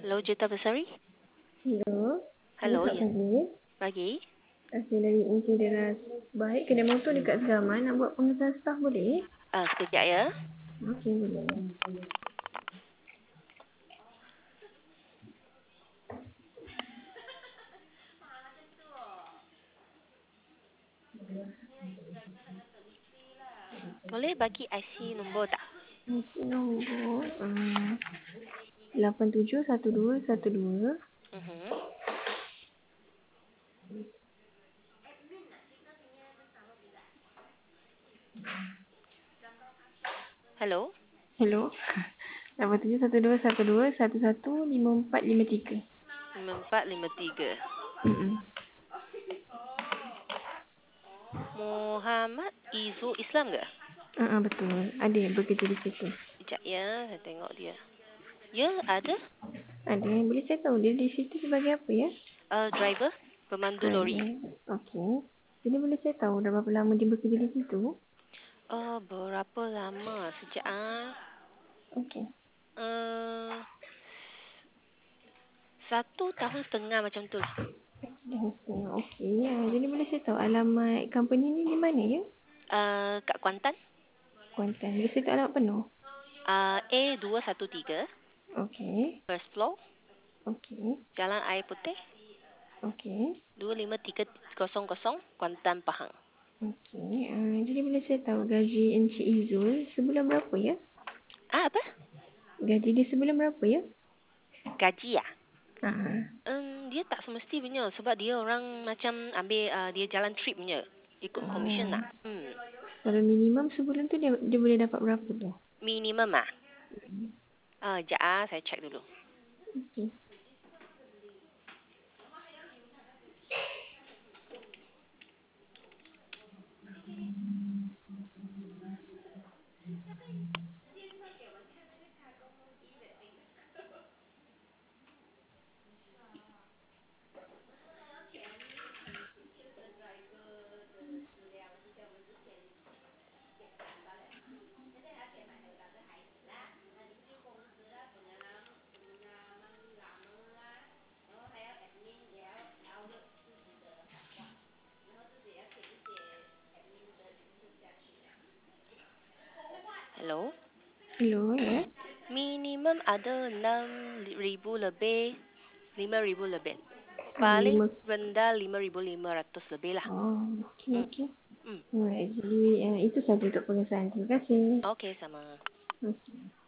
Hello, Jeta Besari. Hello, Hello, Kak ya. Fazil. Pagi. Asli dari Insideras. Baik, kedai motor dekat Zaman. Nak buat pengesahan staf boleh? Sekejap ya. Okey, boleh. Boleh bagi IC nombor tak? Okey, nombor 871212. Mhm. Hello. Hello. 871212115453. 5453. Mm-mm. Muhammad Izu Islam ke? Betul. Ada yang bekerja di situ. Sekejap ya, saya tengok dia. Ya, ada. Ada yang boleh saya tahu dia di situ sebagai apa ya? Driver, pemandu lori. Okey. Jadi boleh saya tahu dah berapa lama dia bekerja di situ? Berapa lama? Sejak Okey. 1 tahun setengah macam tu lah. Okey. Ya, jadi boleh saya tahu alamat company ni di mana ya? Kat Kuantan. Kuantan. Boleh saya tahu alamat penuh? A213, Okey. first floor, Okey. Jalan Air Putih, Okey. 25300, Kuantan, Pahang. Okey. Jadi boleh saya tahu gaji Encik Izul sebulan berapa ya? Apa? Gaji dia sebulan berapa ya? Gaji ya? Ah. Dia tak semesti punya sebab dia orang macam ambil dia jalan trip punya. Ikut commission lah. Kalau minimum sebulan tu dia boleh dapat berapa tu? Minimum ah. Sekejap saya check dulu. Okey. Hello. Hello ya. Minimum ada 6,000 lebih, 5,000 lebih. Ah, Paling 5. rendah 5,500 lebih lah. Okey, Hmm. okey. Hmm. Alright, jadi itu saja untuk pengesahan. Terima kasih. Okey, sama. Okey.